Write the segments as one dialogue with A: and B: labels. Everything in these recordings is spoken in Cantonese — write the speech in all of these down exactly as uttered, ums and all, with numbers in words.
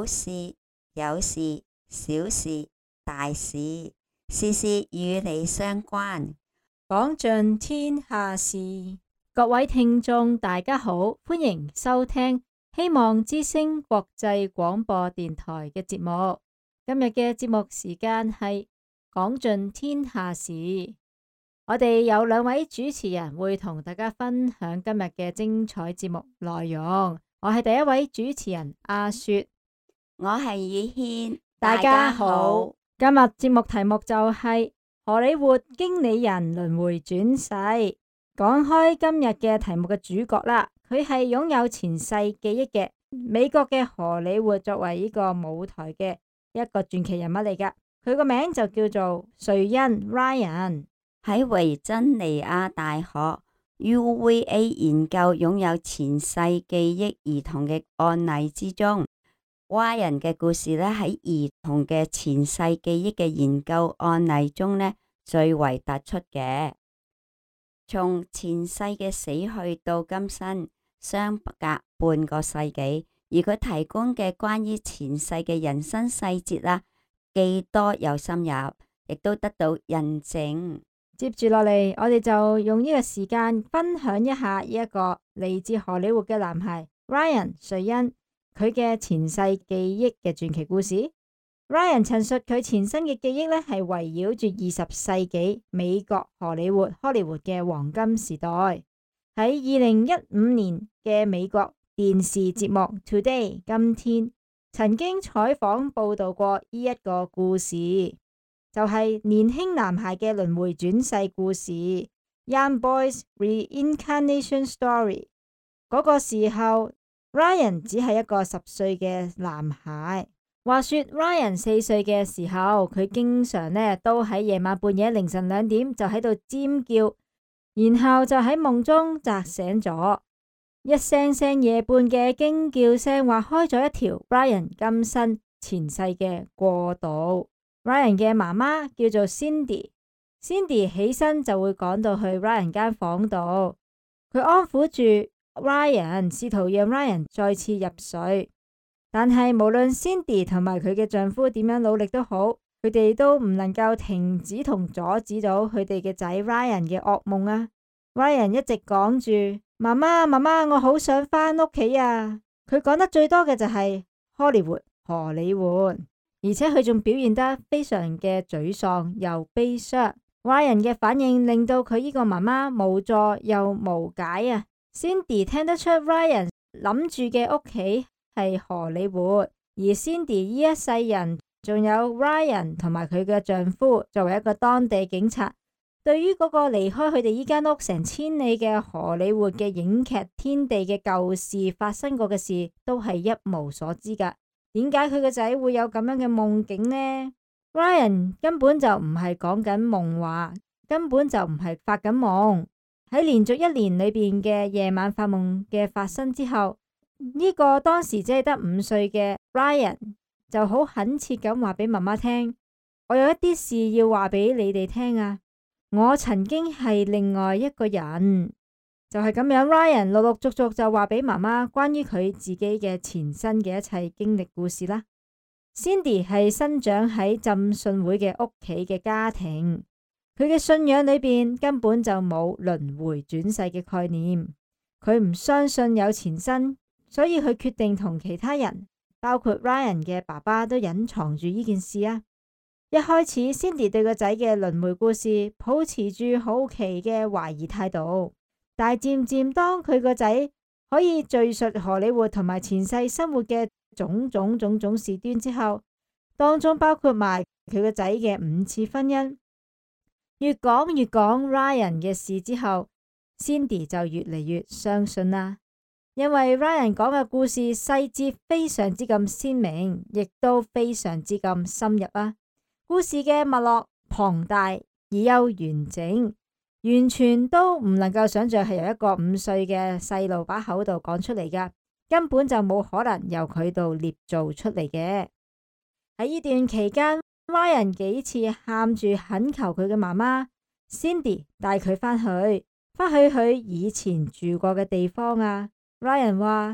A: 事、有事、小事、大事，事事與你相關，
B: 講盡天下事。各位聽眾大家好，歡迎收聽希望之聲國際廣播電台嘅節目。今日嘅節目時間係講盡天下事。我哋有兩位主持人會同大家分享今日嘅精彩節目內容。我係第一位主持人阿雪，
A: 我係宇軒，
B: 大家好。今日節目題目就係荷里活經理人輪迴轉世。講開今日嘅題目嘅主角啦，佢係擁有前世記憶嘅美國嘅荷里活作為呢個舞台嘅一個傳奇人物嚟噶。佢個名就叫做瑞恩 Ryan。
A: 喺維珍尼亞大學 U V A 研究擁有前世記憶兒童嘅案例之中，Ryan嘅故事呢喺兒童嘅前世記憶嘅研究案例中呢最為突出嘅。從前世嘅死去到今生，相隔半個世紀，而佢提供嘅關於前世嘅人生細節啦，既多又深入，亦都得到印證。
B: 接住落嚟，我哋就用呢個時間分享一下呢一個嚟自荷里活嘅男孩 Ryan 瑞恩，佢嘅前世記憶嘅傳奇故事。Ryan 陳述佢前生嘅記憶呢係圍繞住二十世紀美國荷里活 Hollywood 嘅黃金時代。喺二零一五年嘅美國電視節目 Today 今天曾經採訪報道過呢一個故事。就係年輕男孩嘅輪迴轉世故事 ，Young Boy's Reincarnation Story。嗰個時候 ，Ryan 只係一個十歲嘅男孩。話說 Ryan 四歲嘅時候，佢經常呢都喺夜晚半夜凌晨兩點就喺度尖叫，然後就喺夢中扎醒咗，一聲聲夜半嘅驚叫聲劃開咗一條 Ryan 今生前世嘅過渡。Ryan 嘅媽媽叫做 Cindy，Cindy 起身就會趕到去 Ryan 間房度，佢安撫住 Ryan，試圖讓 Ryan 再次入睡。但係無論 Cindy 同埋佢嘅丈夫點樣努力都好，佢哋都唔能夠停止同阻止到佢哋嘅仔 Ryan 嘅噩夢啊。Ryan 一直講住媽媽媽媽，我好想返屋企啊。佢講得最多嘅就係 Hollywood 荷里活。而且佢仲表現得非常嘅沮喪又悲傷。Ryan 嘅反應令到佢呢個媽媽無助又無解啊。Cindy 聽得出 Ryan 諗住嘅屋企係荷里活，而 Cindy 呢一世人仲有 Ryan 同埋佢嘅丈夫作為一個當地警察，對於嗰個離開佢哋呢間屋成千里嘅荷里活嘅影劇天地嘅舊事發生過嘅事，都係一無所知噶。點解佢個仔會有咁樣嘅夢境呢？ Ryan 根本就唔係講緊夢話，根本就唔係發緊夢。喺連續一年裏邊嘅夜晚發夢嘅發生之後，呢個當時只係得五歲嘅 Ryan 就好懇切咁話俾媽媽聽，我有一啲事要話俾你哋聽啊！我曾經係另外一個人。就係咁樣 Ryan 陸陸續續就話俾媽媽關於佢自己嘅前身嘅一切經歷故事啦。Cindy 係生長喺浸信會嘅屋企嘅家庭，佢嘅信仰裏邊根本就冇輪迴轉世嘅概念，佢唔相信有前身，所以佢決定同其他人，包括 Ryan 嘅爸爸都隱藏住呢件事啊。一開始 Cindy 對個仔嘅輪迴故事抱持住好奇嘅懷疑態度。但係漸漸，當佢個仔可以敘述荷里活同埋前世生活嘅種種種種事端之後，當中包括埋佢個仔嘅五次婚姻，越講越講 Ryan 嘅事之後 ，Cindy 就越嚟越相信啦。因為 Ryan 講嘅故事細節非常之咁鮮明，亦都非常之咁深入啊。故事嘅脈絡龐大而又完整。完全都唔能夠想象係由一個五歲嘅細路把口度講出嚟噶，根本就冇可能由佢度捏造出嚟嘅。喺呢段期間 ，Ryan 幾次喊住懇求佢嘅媽媽 Cindy 帶佢返去，返去佢以前住過嘅地方啊。Ryan 話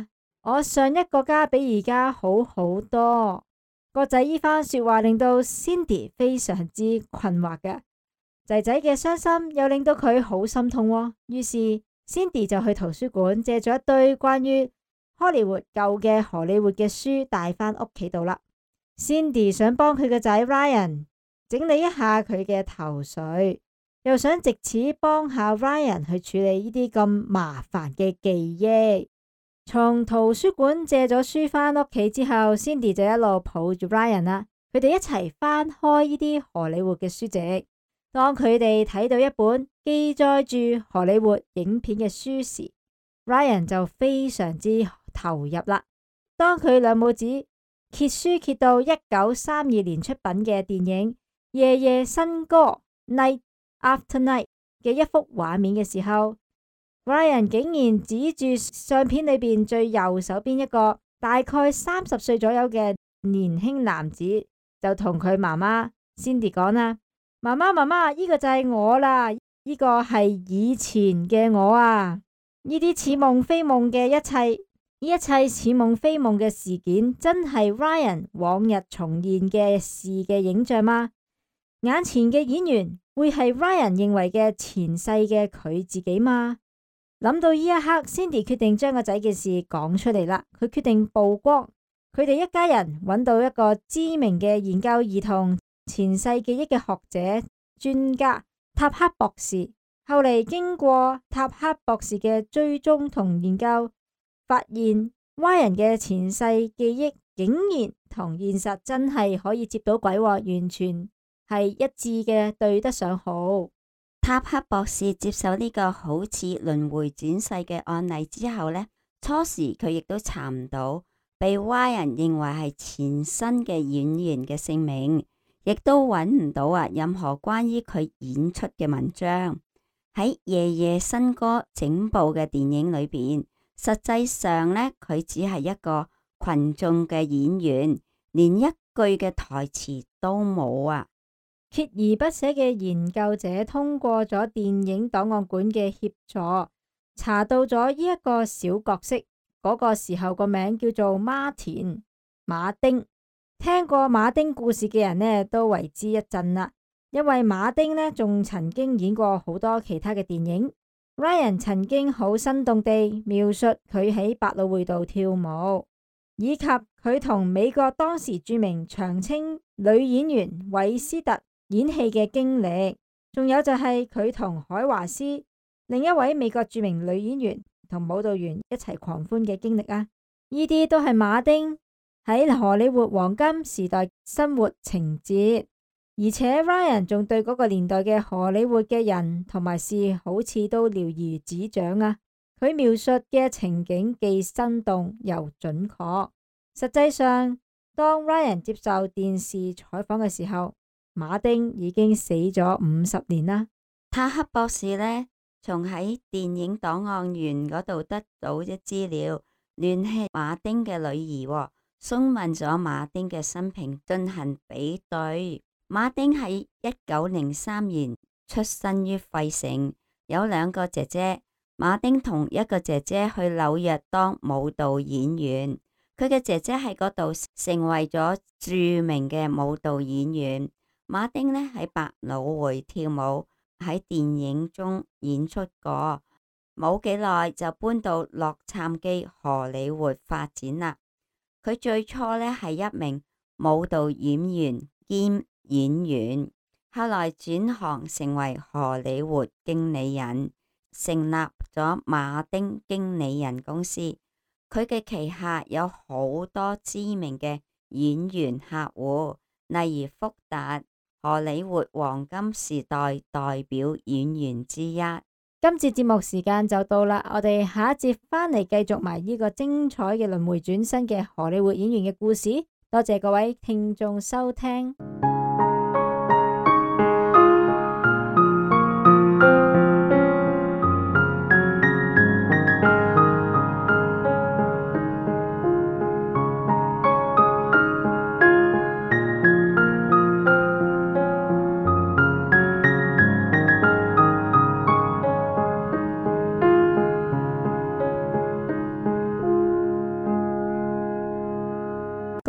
B: 我上一個家比而家好好多。個仔依番說話令到 Cindy 非常之困惑嘅，仔仔嘅傷心又令到佢好心痛喎。於是 Cindy 就去圖書館借咗一堆關於荷里活舊嘅荷里活嘅書帶返屋企度啦。Cindy 想幫佢個仔 Ryan 整理一下佢嘅頭緒，又想借此幫下 Ryan 去處理呢啲咁麻煩嘅記憶。從圖書館借咗書返屋企之後，Cindy 就一路抱住 Ryan 啦。佢哋一齊翻開呢啲荷里活嘅書籍。當佢哋睇到一本記載住荷里活影片嘅書時， Ryan 就非常之投入啦。當佢兩母子揭書揭到一九三二年出品嘅電影《夜夜笙歌》Night After Night 嘅一幅畫面嘅時候，Ryan 竟然指住相片裏邊最右手邊一個大概三十歲左右嘅年輕男子，就同佢媽媽 Cindy 講啦：媽媽媽媽，呢個就係我啦，呢個係以前嘅我啊！呢啲似夢非夢嘅一切，呢一切似夢非夢嘅事件，真係 Ryan 往日重現嘅事嘅影像嗎？眼前嘅演員會係 Ryan 認為嘅前世嘅佢自己嗎？諗到呢一刻 Cindy 決定將個仔嘅事講出嚟啦。佢決定曝光，佢哋一家人揾到一個知名嘅研究兒童前世記憶嘅學者專家塔克博士。後嚟經過塔克博士嘅追蹤同研究，發現 Ryan 嘅前世記憶竟然同現實真係可以接到軌，完全係一致嘅，對得上號。
A: 塔克博士接受呢個好似輪迴轉世嘅案例之後呢，初時佢亦都查唔到被 Ryan 認為係前身嘅演員嘅姓名，亦都揾唔到啊任何關於佢演出嘅文章。喺《夜夜笙歌》整部嘅電影裏邊，實際上呢，佢只係一個群眾嘅演員，連一句嘅台詞都冇啊！
B: 鍥而不捨嘅研究者通過咗電影檔案館嘅協助，查到咗呢一個小角色，嗰、那個時候個名叫做馬田馬丁。聽過馬丁故事嘅人呢，都為之一振啦，因為馬丁呢仲曾經演過好多其他嘅電影。Ryan 曾經好生動地描述佢喺百老匯度跳舞，以及佢同美國當時著名長青女演員韋斯特演戲嘅經歷，仲有就係佢同海華斯另一位美國著名女演員同舞蹈員一齊狂歡嘅經歷啊！呢啲都係馬丁喺荷里活黃金時代生活情節，而且 Ryan 仲對嗰個年代嘅荷里活嘅人同埋事好似都了如指掌啊！佢描述嘅情景既生動又準確。實際上，當 Ryan 接受電視採訪嘅時候，馬丁已經死咗五十年啦。
A: 塔克博士呢，從喺電影檔案員嗰度得到啲資料，聯繫馬丁嘅女兒，詢問咗馬丁嘅生平進行比對。馬丁喺一九零三年出生於費城，有兩個姐姐。馬丁同一個姐姐去紐約當舞蹈演員，佢嘅姐姐喺嗰度成為咗著名嘅舞蹈演員。馬丁呢喺百老匯跳舞，喺電影中演出過，冇幾耐就搬到洛杉磯荷里活發展啦。佢最初呢係一名舞蹈演員兼演員，後來轉行成為荷里活經理人，成立咗馬丁經理人公司。佢嘅旗下有好多知名嘅演員客戶，例如福達，荷里活黃金時代代表演員之一。
B: 今節節目時間就到啦，我哋下一節返嚟繼續埋呢個精彩嘅輪迴轉生嘅荷里活演員嘅故事。多謝各位聽眾收聽。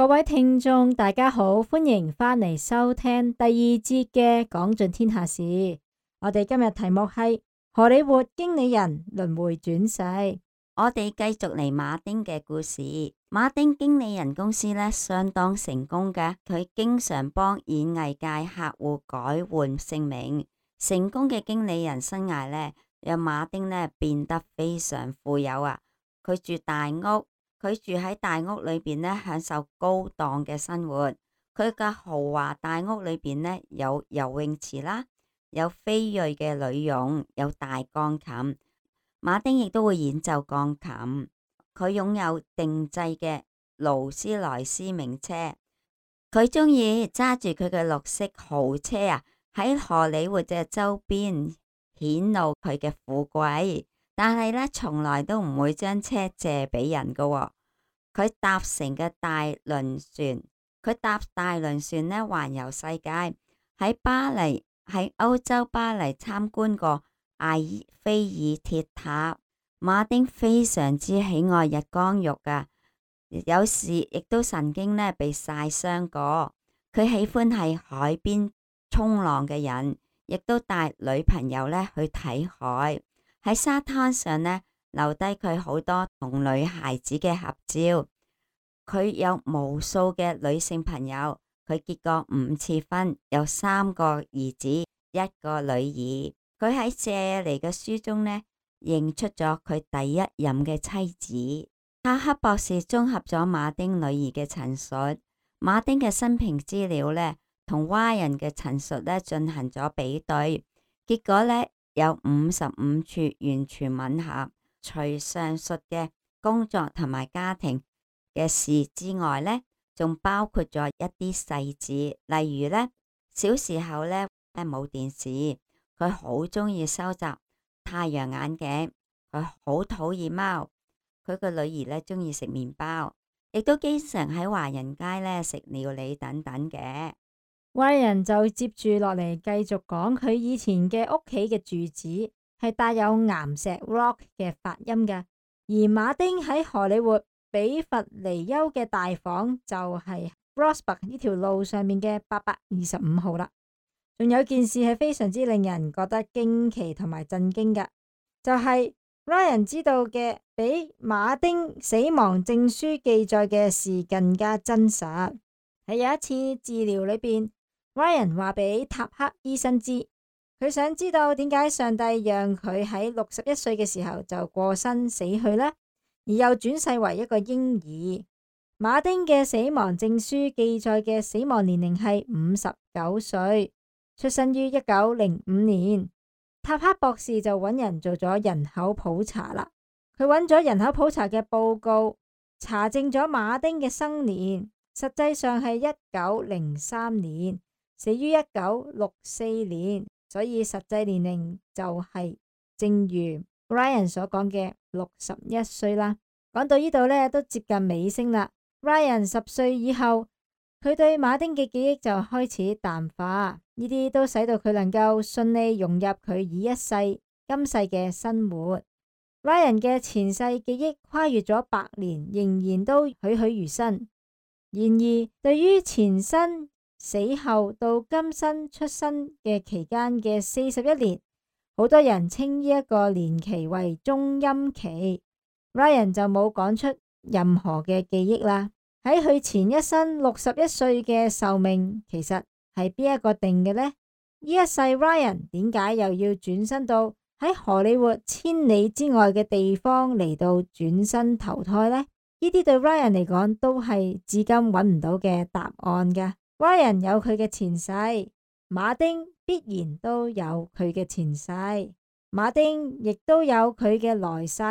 B: 各位聽眾，大家好，歡迎返嚟收聽第二節嘅講盡天下事。我哋今日題目係荷里活經理人輪迴轉世。
A: 我哋繼續嚟馬丁嘅故事。馬丁經理人公司呢，相當成功嘅，佢經常幫演藝界客戶改換姓名。成功嘅經理人生涯呢，讓馬丁呢變得非常富有啊！佢住大屋，佢住喺大屋裏邊呢，享受高檔嘅生活。佢嘅豪華大屋裏邊呢，有游泳池啦，有非裔嘅女傭，有大鋼琴。馬丁亦都會演奏鋼琴。佢擁有定制嘅勞斯萊斯名車。佢中意揸住佢嘅綠色豪車啊，喺荷里活嘅周邊顯露佢嘅富貴。但係呢，從來都唔會將車借俾人噶喎。佢搭乘嘅大輪船，佢搭大輪船呢環遊世界。喺巴黎，喺歐洲巴黎參觀過艾菲爾鐵塔。馬丁非常之喜愛日光浴噶，有時亦都曾經呢被曬傷過。佢喜歡喺海邊衝浪嘅人，亦都帶女朋友呢去睇海。喺沙灘上呢，留低佢好多同女孩子嘅合照。佢有無數嘅女性朋友，佢結過五次婚，有三個兒子，一個女兒。佢喺借嚟嘅書中呢，認出咗佢第一任嘅妻子。塔克博士綜合咗馬丁女兒嘅陳述，馬丁嘅生平資料呢，同蛙人嘅陳述呢進行咗比對，結果呢，有五十五處完全吻合。除上述嘅工作同埋家庭嘅事之外呢，仲包括咗一啲細節，例如呢，小時候呢，冇電視，佢好中意收集太陽眼鏡，佢好討厭貓，佢個女兒呢中意食麵包，亦都經常喺華人街呢食料理等等嘅。
B: Ryan 就接住落嚟繼續講佢以前嘅屋企嘅住址係帶有岩石 rock 嘅發音嘅，而馬丁喺荷里活比弗尼丘嘅大房就係 Roxburgh 呢條路上面嘅八百二十五號啦。仲有件事係非常之令人覺得驚奇同埋震驚嘅，就係、是、Ryan 知道嘅比馬丁死亡證書記載嘅事更加真實。喺有一次治療裏邊，Ryan 話俾塔克醫生知，佢想知道點解上帝讓佢喺六十一歲嘅時候就過身死去呢，而又轉世為一個嬰兒。馬丁嘅死亡證書記載嘅死亡年齡係五十九歲，出生於一九零五年。塔克博士就揾人做咗人口普查啦。佢揾咗人口普查嘅報告，查證咗馬丁嘅生年，實際上係一九零三年，死於一九六四年，所以實際年齡就係正如 Ryan 所講嘅六十一歲啦。講到呢度呢，都接近尾聲啦。Ryan 十歲以後，佢對馬丁嘅記憶就開始淡化，呢啲都使到佢能夠順利融入佢以一世今世嘅生活。Ryan 嘅前世記憶跨越咗百年，仍然都栩栩如生。然而，對於前生死後到今生出生嘅期間嘅四十一年，好多人稱呢一個年期為中陰期。Ryan 就冇講出任何嘅記憶啦。喺佢前一生六十一歲嘅壽命，其實係邊一個定嘅呢？呢一世 Ryan 點解又要轉身到喺荷里活千里之外嘅地方嚟到轉身投胎呢？呢啲對 Ryan 嚟講都係至今揾唔到嘅答案㗎。Ryan 有佢嘅前世，馬丁必然都有佢嘅前世，馬丁亦都有佢嘅來世，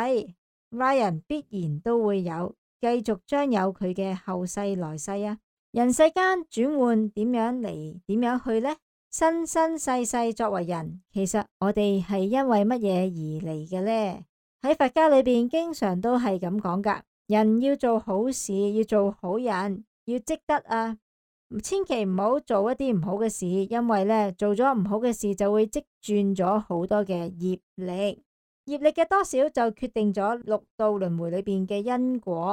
B: Ryan 必然都會有。繼續將有佢嘅後世來世啊！人世間轉換點樣嚟，點樣去呢？生生世世作為人，其實我哋係因為乜嘢而嚟嘅呢？喺佛家裏邊，經常都係咁講噶。人要做好事，要做好人，要積德啊！千祈唔好做一啲唔好嘅事，因為呢，做咗唔好嘅事就會積轉咗好多嘅業力，業力嘅多少就決定咗六道輪迴裏邊嘅因果。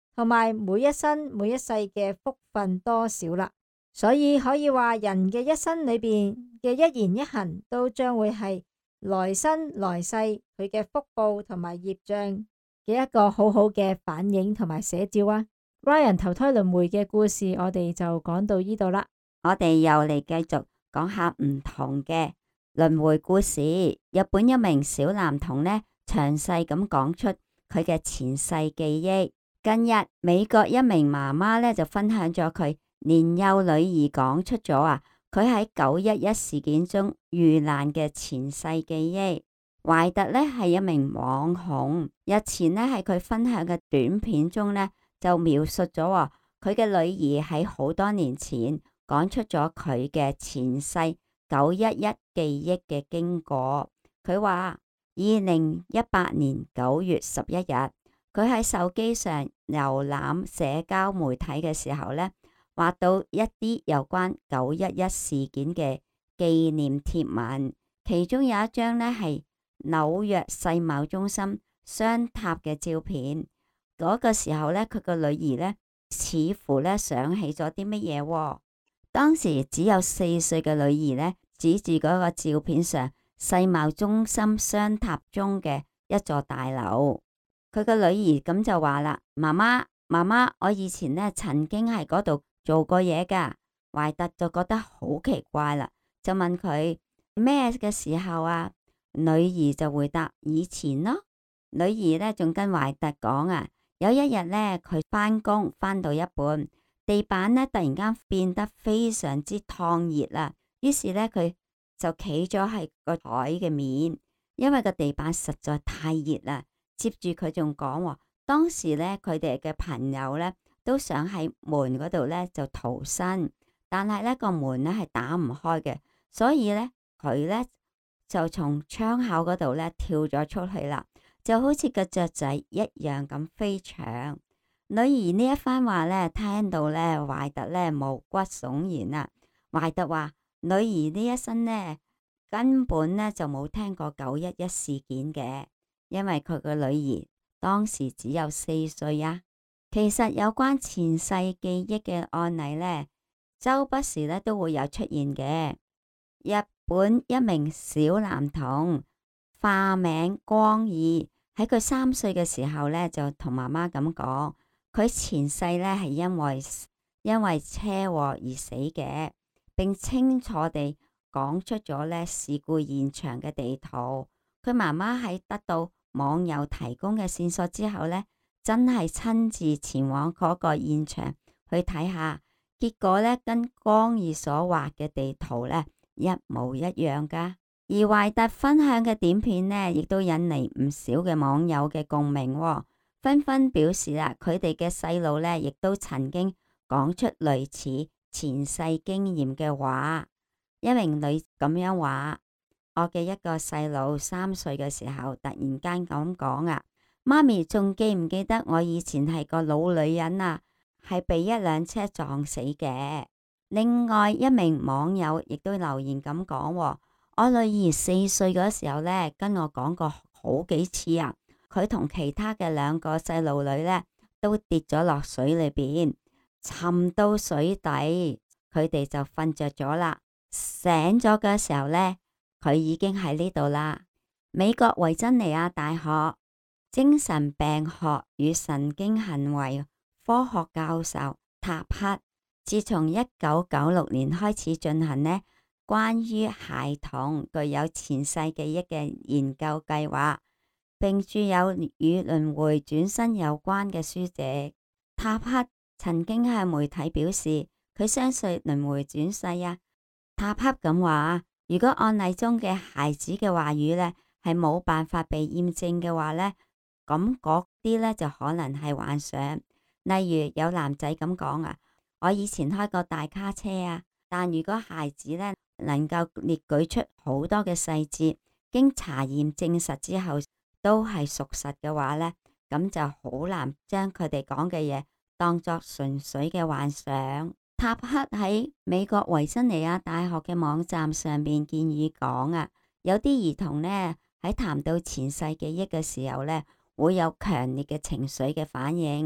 B: 同埋每一生每一世嘅福分多少啦。所以可以話人嘅一生裏邊嘅一言一行都將會係來生來世佢嘅福報同埋業障嘅一個好好嘅反映同埋寫照啊。Ryan 投胎輪迴嘅故事我哋就講到呢度啦。
A: 我哋又嚟繼續講下唔同嘅輪迴故事。日本一名小男童呢，詳細咁講出佢嘅前世記憶。近日美國一名媽媽呢就分享咗佢年幼女兒講出咗啊，佢喺九一一事件中遇難嘅前世記憶。懷特呢係一名網紅，日前呢喺佢分享嘅短片中呢就描述咗佢嘅女兒喺好多年前講出咗佢嘅前世九一一記憶嘅經過。佢話二零一八年九月十一日，佢喺手機上瀏覽社交媒體嘅時候呢，畫到一啲有關九一一事件嘅紀念貼文，其中有一張呢係紐約世貿中心雙塔嘅照片。嗰、那個時候呢，佢個女兒呢似乎呢想起咗啲乜嘢。當時只有四歲嘅女兒呢，指住嗰個照片上世貿中心雙塔中嘅一座大樓。佢個女兒咁就話啦：媽媽，媽媽，我以前呢曾經喺嗰度做過嘢噶。懷特就覺得好奇怪啦，就問佢咩嘅時候啊？女兒就回答：以前咯。女兒呢仲跟懷特講啊，有一日呢，佢返工返到一半，地板呢突然間變得非常之燙熱啦，於是呢，佢就企咗喺個台嘅面，因為個地板實在太熱啦。接住佢仲講，當時咧佢哋嘅朋友咧都想喺門嗰度咧就逃生，但係咧個門咧係打唔開嘅，所以咧佢咧就從窗口嗰度咧跳咗出去啦，就好似個雀仔一樣咁飛翔。女兒呢一番話咧，聽到咧懷特咧毛骨悚然啦。懷特話：女兒呢一生咧根本咧就冇聽過九一一事件嘅。因為佢個女兒當時只有四歲啊。其實有關前世記憶嘅案例呢，周不時咧都會有出現嘅。日本一名小男童化名光義，喺佢三歲嘅時候呢，就同媽媽咁講，佢前世呢係因為因為車禍而死嘅，並清楚地講出咗呢事故現場嘅地圖。佢媽媽喺得到網友提供嘅線索之後呢，真係親自前往嗰個現場去睇下，結果呢，跟光義所畫嘅地圖呢一模一樣噶。而懷特分享嘅短片呢，亦都引嚟唔少嘅網友嘅共鳴，紛紛表示啦，佢哋嘅細路呢，亦都曾經講出類似前世經驗嘅話。一名女咁樣話：我嘅一個細路三歲嘅時候，突然間咁講啊，媽咪仲記唔記得我以前係個老女人啊，係被一輛車撞死嘅。另外一名網友亦都留言咁講：我女兒四歲嗰時候呢，跟我講過好幾次啊，佢同其他嘅兩個細路女呢，都跌咗落水裏邊，沉到水底，佢哋就瞓着咗啦。醒咗嘅時候呢，佢已經喺呢度啦。美國維珍尼亞大學精神病學與神經行為科學教授塔克，自從一九九六年開始進行呢關於孩童具有前世記憶嘅研究計劃，並著有與輪迴轉生有關嘅書籍。塔克曾經向媒體表示，佢相信輪迴轉世啊。塔克咁話：如果案例中嘅孩子嘅話語呢係冇辦法被驗證嘅話呢，咁嗰啲呢就可能係幻想。例如有男仔咁講啊，我以前開過大卡車啊。但如果孩子呢能夠列舉出好多嘅細節，經查驗證實之後都係屬實嘅話呢，咁就好難將佢哋講嘅嘢當作純粹嘅幻想。塔克喺美國維珍尼亞大學嘅網站上邊建議講啊，有啲兒童呢喺談到前世記憶嘅時候呢，會有強烈嘅情緒嘅反應，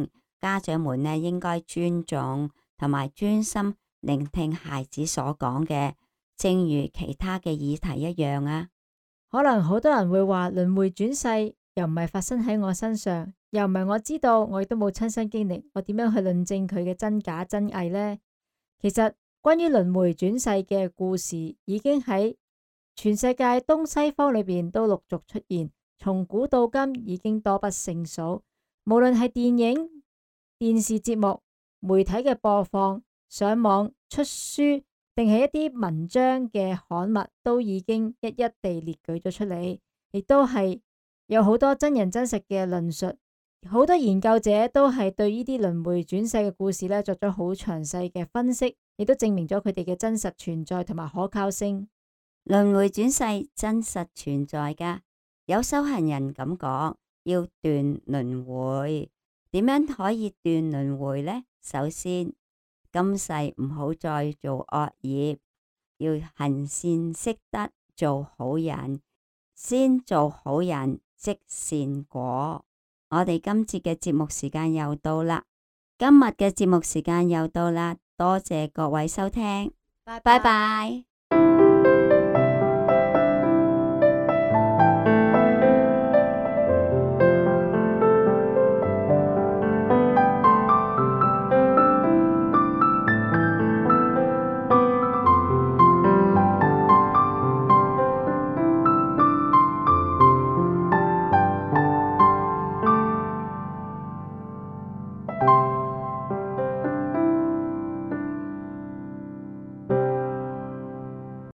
A: 家長們呢應該尊重同埋專心聆聽孩子所講嘅，正如其他嘅議題一樣啊。
B: 可能好多人會話輪迴轉世又唔係發生喺我身上，又唔係我知道，我亦都冇親身經歷，我點樣去論證佢嘅真假真偽呢？其實關於輪迴轉世嘅故事已經喺全世界東西方裏邊都陸續出現，從古到今已經多不勝數。無論係電影、電視節目、媒體嘅播放、上網出書，定係一啲文章嘅刊物，都已經一一地列舉咗出嚟，亦都係有好多真人真實嘅論述。好多研究者都係對呢啲輪迴轉世嘅故事呢作咗好詳細嘅分析，亦都證明咗佢哋嘅真實存在同埋可靠性。
A: 輪迴轉世真實存在噶，有修行人咁講，要斷輪迴。點樣可以斷輪迴呢？首先，今世唔好再做惡業，要行善積德，做好人，先做好人積善果。我哋今次嘅節目時間又到啦，今日嘅節目時間又到啦，多謝各位收聽，拜拜。